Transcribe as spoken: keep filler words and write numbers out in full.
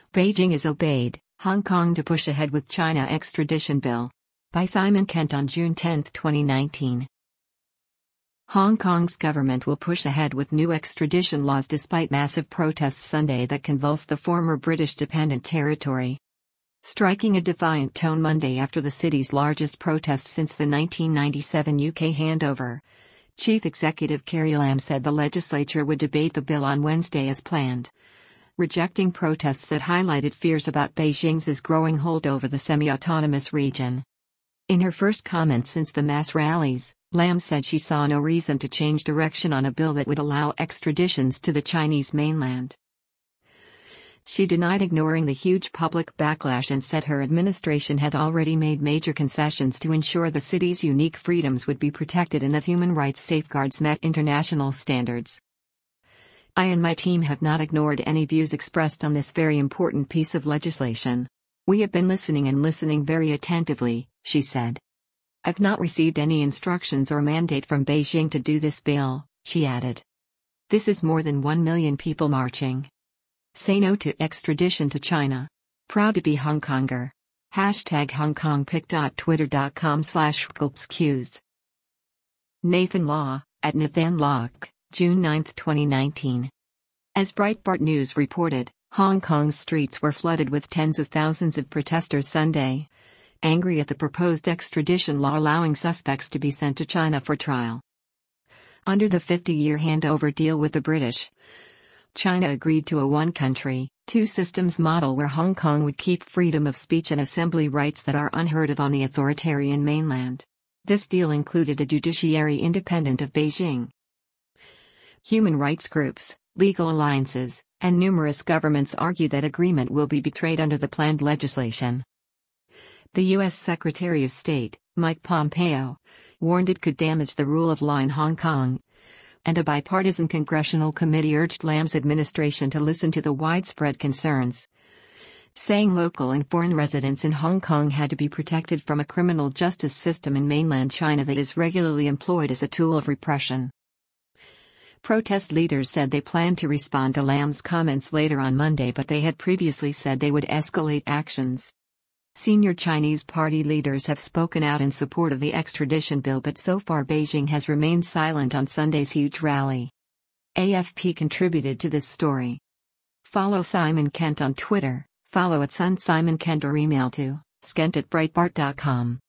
Beijing is obeyed, Hong Kong to push ahead with China extradition bill. By Simon Kent on June tenth, twenty nineteen. Hong Kong's government will push ahead with new extradition laws despite massive protests Sunday that convulsed the former British dependent territory. Striking a defiant tone Monday after the city's largest protest since the nineteen ninety-seven U K handover, Chief Executive Carrie Lam said the legislature would debate the bill on Wednesday as planned, rejecting protests that highlighted fears about Beijing's growing hold over the semi-autonomous region. In her first comment since the mass rallies, Lam said she saw no reason to change direction on a bill that would allow extraditions to the Chinese mainland. She denied ignoring the huge public backlash and said her administration had already made major concessions to ensure the city's unique freedoms would be protected and that human rights safeguards met international standards. I and my team have not ignored any views expressed on this very important piece of legislation. We have been listening and listening very attentively, she said. I've not received any instructions or mandate from Beijing to do this bill, she added. This is more than one million people marching. Say no to extradition to China. Proud to be Hong Konger. Hashtag HongKongPic.Twitter.com slash Qs. Nathan Law, at Nathan Locke, June ninth, twenty nineteen. As Breitbart News reported, Hong Kong's streets were flooded with tens of thousands of protesters Sunday, angry at the proposed extradition law allowing suspects to be sent to China for trial. Under the fifty-year handover deal with the British, China agreed to a one-country, two-systems model where Hong Kong would keep freedom of speech and assembly rights that are unheard of on the authoritarian mainland. This deal included a judiciary independent of Beijing. Human rights groups, legal alliances, and numerous governments argue that agreement will be betrayed under the planned legislation. The U S Secretary of State, Mike Pompeo, warned it could damage the rule of law in Hong Kong, and a bipartisan congressional committee urged Lam's administration to listen to the widespread concerns, saying local and foreign residents in Hong Kong had to be protected from a criminal justice system in mainland China that is regularly employed as a tool of repression. Protest leaders said they planned to respond to Lam's comments later on Monday, but they had previously said they would escalate actions. Senior Chinese party leaders have spoken out in support of the extradition bill, but so far Beijing has remained silent on Sunday's huge rally. A F P contributed to this story. Follow Simon Kent on Twitter, follow at Sun Simon Kent or email to skent at breitbart dot com.